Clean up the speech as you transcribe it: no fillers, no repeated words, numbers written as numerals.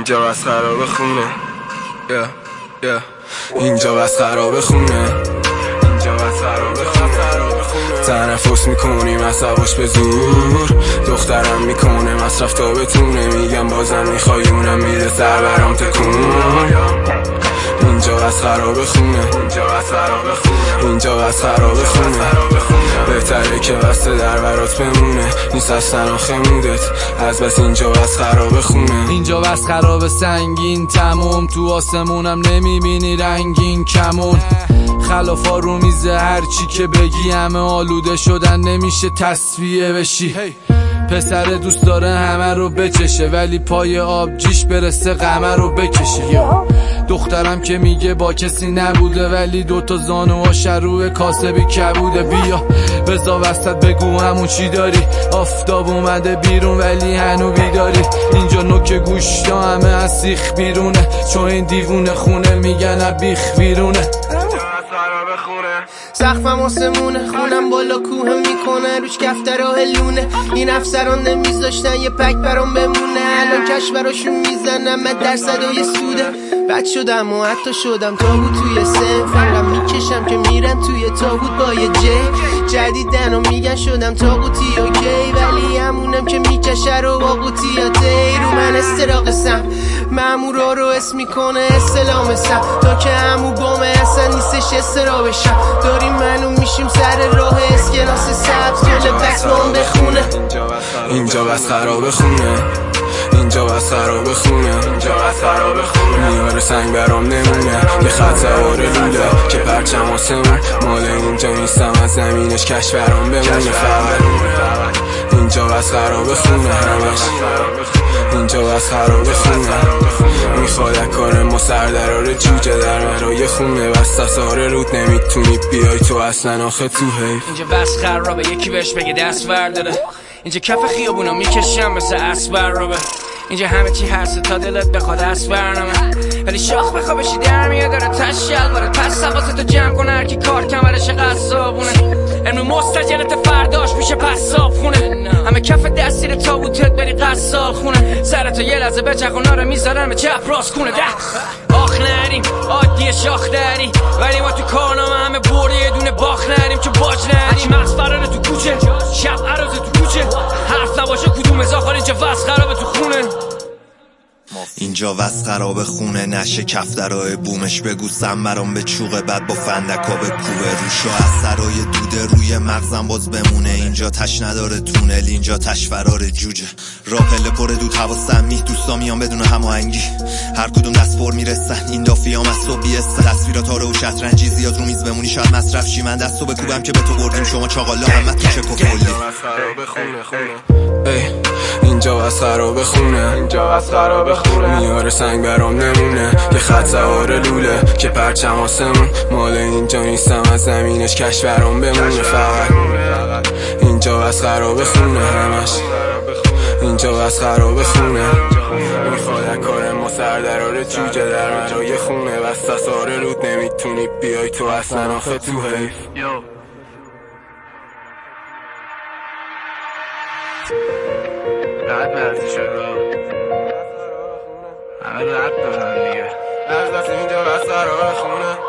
اینجا بس خراب خونه اینجا بس خراب خونه اینجا بس خراب خونه تنفس میکنیم عصباش به زور دخترم میکنه مصرف تا بتونه میگم بازم میخوای اونم میده سر برام تکون اینجا بس خراب خونه اینجا بس خراب خونه بهتره که بسته در برات بمونه نیست اصلا آخه مودت از بس اینجا بس خراب خونه اینجا بس خراب سنگین تموم تو آسمونم نمیبینی رنگین کمون خلافا رو میزه هرچی که بگی همه آلوده شدن نمیشه تصفیه بشی پسر دوست داره همه رو بچشه ولی پای آبجیش برسه قمه رو بکشه دخترم که میگه با کسی نبوده ولی دوتا زانوهاش روی کاسبی کبوده بیا بزا وسط بگو همون چی داری آفتاب اومده بیرون ولی هنو بیداری اینجا نوک گوشتا همه از سیخ بیرونه چون این دیوونه خونه میگن بیخ بیرونه سقفم آسمونه خونم بالا کوه میکنه روش کفتر و هلونه این افسران نمیذاشتن یه پک برام بمونه الان کش براشون میزنم من درصد و یه سوده بد شدم و حتی شدم تابوت توی سن فقط میکشم که میرم توی تابوت با یه جدیدن و میگن شدم تابوتی اوکی ولی همونم که میکشه رو با قوطیاته رو من استراقسم مامورا رو اسم میکنه استلامسم تا که همون بامه اصلا نیستش استرابشم داریم منو میشیم سر راه اسکلاس سبز جل بکس بام بخونه اینجا بس خراب خونه اینجا بس خراب خونه اینجا بس خراب خونه میاره سنگ برام نمونه یه خط سوار لوله که پرچم آسمون مال اینجا نیستم از زمینش کش برام بمونه فقط اینجا بس خراب خونه همش اینجا بس خراب خونه میخواد کار ما سردرار جوجه در مرای خونه بس تساره رود نمیتونی بیای تو اصلا آخه تو حیف اینجا بس خرابه یکی بهش بگه دست برداره اینجا کف خیابونو میکشم مثل اسبر رو اینجا همه چی هست تا دلت بخواد اسب برنامه ولی شاخ بخوا بشی در میاد داره تشل باره پس حواستو جمع کن هرکی کار کمرش قصابونه امرو مستجلت فرداش میشه پس صاف خونه همه کف دستیر تابوتت بری قصال خونه سرتو یه لحظه بچخونا رو میذارن به چپ راست خونه آخ نریم عادی شاخ داریم ولی ما تو کارنامه همه برده یه دونه باخ نریم چون باج نریم مغز فراره تو کوچه شب عراضه تو کوچه حرف نباشه کدوم ازاخار اینجا وز خرابه تو خونه اینجا وز خراب خونه نشه کفترهای بومش بگو سم برام به چوغه بعد با فندکا به کوبه روشا از سرای دوده روی مغزم باز بمونه اینجا تش نداره تونل اینجا تش فرار جوجه راپله پر دود هوا سمی دوستا میان بدون هماهنگی هر کدوم دست پر میرسن این دافیام از صبح بیسته تصویرات آره و شطرنجی زیاد رو میز بمونی شاید مصرف شی من دستو بکوبم که به تو بردیم شما چاقالا همه تو چک و کلی اینجا بس خراب خونه اینجا بس خراب خونه میاره سنگ برام نمونه یه خط سوار لوله که پرچم آسمون مال اینجا نیستم از زمینش کش برام بمونه فقط اینجا بس خراب خونه همش اینجا بس خراب خونه میخواد کار ما سردرار جوجه در مرای خونه بس تساره رود نمیتونی بیای تو اصلا آخه تو حیف رد برزی شد همه رد دارن دیگه از دست اینجا بس خراب خونه